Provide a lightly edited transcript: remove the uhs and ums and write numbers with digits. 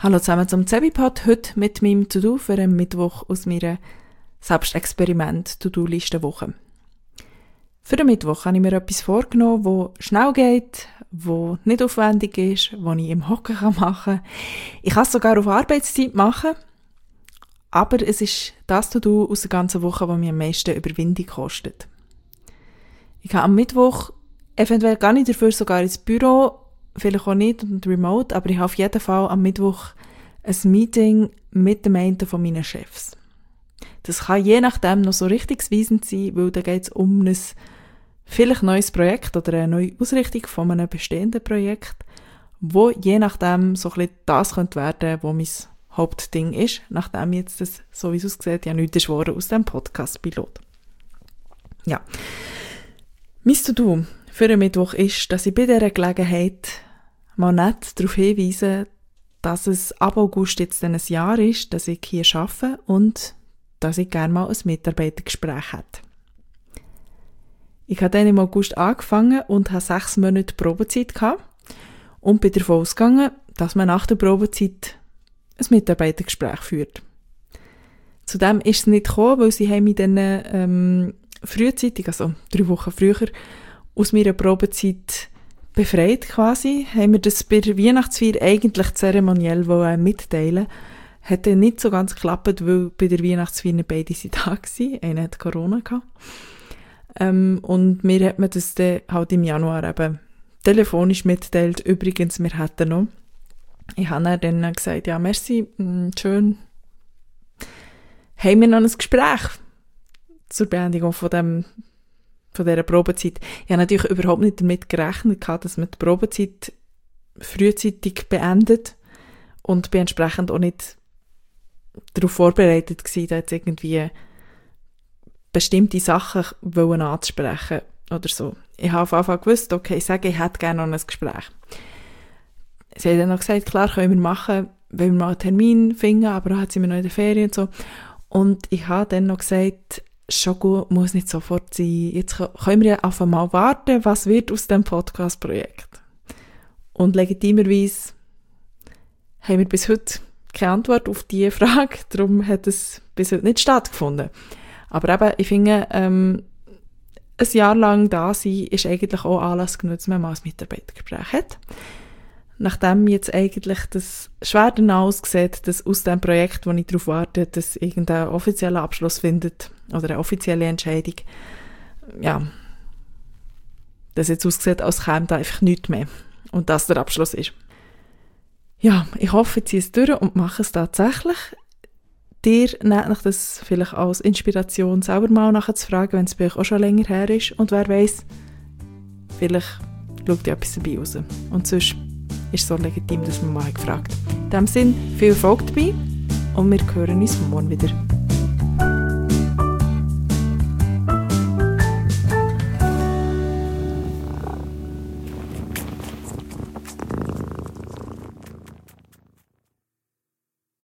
Hallo zusammen zum Zebipod, heute mit meinem To-Do für einen Mittwoch aus meiner Selbstexperiment-To-Do-Liste-Woche. Für den Mittwoch habe ich mir etwas vorgenommen, das schnell geht, das nicht aufwendig ist, das ich im Hocken machen kann. Ich kann es sogar auf Arbeitszeit machen, aber es ist das To-Do aus der ganzen Woche, das mir am meisten Überwindung kostet. Ich kann am Mittwoch eventuell gar nicht dafür sogar ins Büro, vielleicht auch nicht und remote, aber ich habe auf jeden Fall am Mittwoch ein Meeting mit dem einen von meinen Chefs. Das kann je nachdem noch so richtungsweisend sein, weil da geht es um ein vielleicht neues Projekt oder eine neue Ausrichtung von einem bestehenden Projekt, wo je nachdem so ein bisschen das könnte werden, wo mein Hauptding ist, nachdem jetzt das, so wie es aussieht, ja nichts ist geworden aus dem Podcast-Pilot. Ja. Mein To-Do für den Mittwoch ist, dass ich bei dieser Gelegenheit mal nett darauf hinweise, dass es ab August jetzt dann ein Jahr ist, dass ich hier arbeite und dass ich gerne mal ein Mitarbeitergespräch hätte. Ich habe dann im August angefangen und habe 6 Monate Probezeit gehabt und bin davon ausgegangen, dass man nach der Probezeit ein Mitarbeitergespräch führt. Zudem ist es nicht gekommen, weil sie haben mich dann frühzeitig, also 3 Wochen früher, aus meiner Probezeit befreit quasi. Haben wir das bei der Weihnachtsfeier eigentlich zeremoniell mitteilen. Hat dann nicht so ganz geklappt, weil bei der Weihnachtsfeier nicht beide sind da waren. Einer hat Corona gehabt. Und mir hat man das dann halt im Januar eben telefonisch mitgeteilt. Übrigens, wir hätten noch. Ich habe dann gesagt, ja, merci, schön. Haben wir noch ein Gespräch zur Beendigung von dieser Probezeit. Ich habe natürlich überhaupt nicht damit gerechnet, dass man die Probezeit frühzeitig beendet und bin entsprechend auch nicht darauf vorbereitet gewesen, da jetzt irgendwie bestimmte Sachen anzusprechen oder so. Ich habe auf Anfang gewusst, okay, ich sage, ich hätte gerne noch ein Gespräch. Sie haben dann noch gesagt, klar, können wir machen, wenn wir mal einen Termin finden, aber dann hat sie mir noch in der Ferien und so. Und ich habe dann noch gesagt, schon gut, muss nicht sofort sein. Jetzt können wir ja einfach mal warten, was wird aus dem Podcast-Projekt. Und legitimerweise haben wir bis heute keine Antwort auf diese Frage, darum hat es bis heute nicht stattgefunden. Aber eben, ich finde, ein Jahr lang da sein, ist eigentlich auch Anlass genug, dass man mal ein Mitarbeitergespräch hat. Nachdem jetzt eigentlich das schwer danach aussieht, dass aus dem Projekt, wo ich darauf warte, dass irgendein offizieller Abschluss findet oder eine offizielle Entscheidung, ja, das jetzt aussieht, als käme da einfach nichts mehr und das der Abschluss ist. Ja, ich hoffe, ich ziehe es durch und mache es tatsächlich. Dir nehmt euch das vielleicht als Inspiration, selber mal nachher zu fragen, wenn es bei euch auch schon länger her ist und wer weiss, vielleicht schaut ja etwas dabei raus. Und sonst ist so legitim, dass man mal gefragt hat. In diesem Sinne, viel Erfolg dabei und wir hören uns morgen wieder.